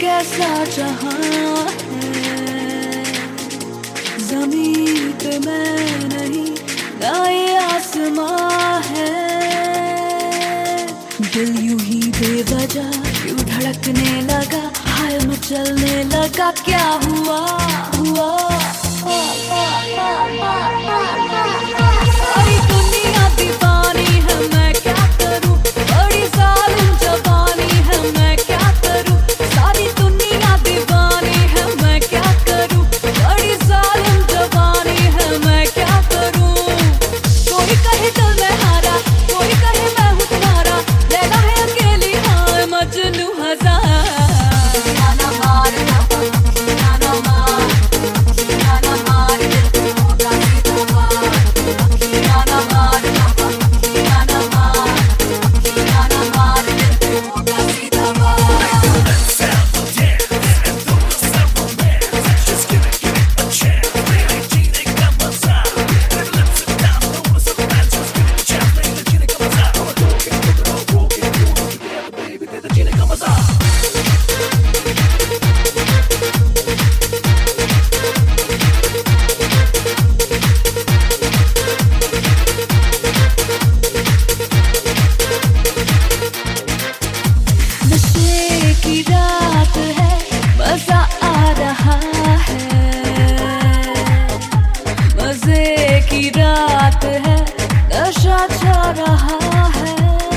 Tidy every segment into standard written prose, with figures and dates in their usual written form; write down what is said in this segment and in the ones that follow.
कैसा जहां है, ज़मीन पे मैं नहीं ना ये आसमां है। दिल यूं ही बेवजह क्यों धड़कने लगा, हाय मचलने लगा, क्या हुआ हुआ। सारी दुनिया दीवानी है, मैं क्या करूं, बड़ी जालिम जवानी है, मैं क्या करूं। सारी दुनिया दीवानी है, मैं क्या करूं, बड़ी जालिम जवानी है, मैं क्या करूं। कोई कहे दिल में हारा, कोई कहे मैं हूं तुम्हारा, लैला है अकेली हाँ मजनू हजार। की रात है, मजा आ रहा है, मजे की रात है, नशा छा रहा है।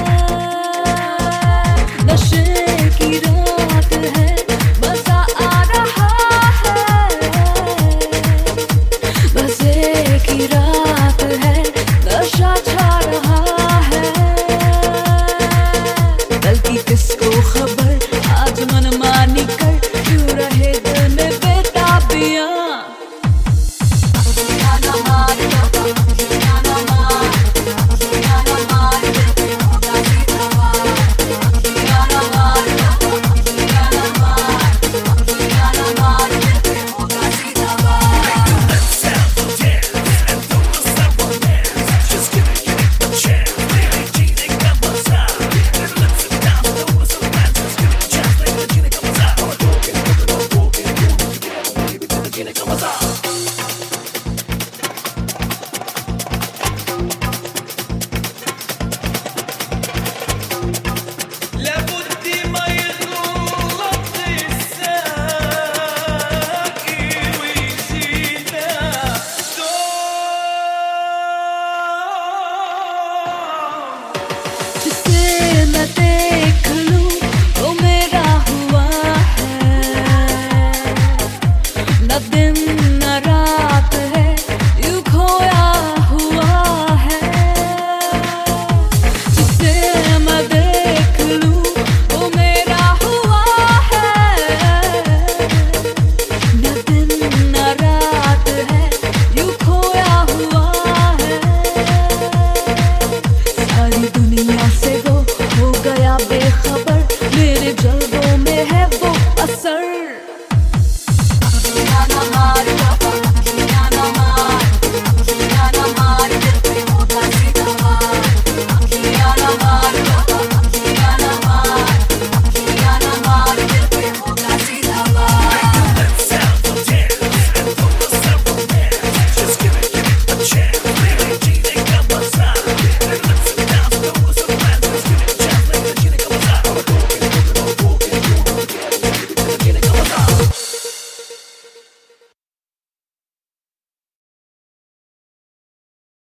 नशे की रात है, मजा आ रहा है, मजे की रात है, नशा छा रहा है। कल की किसको खबर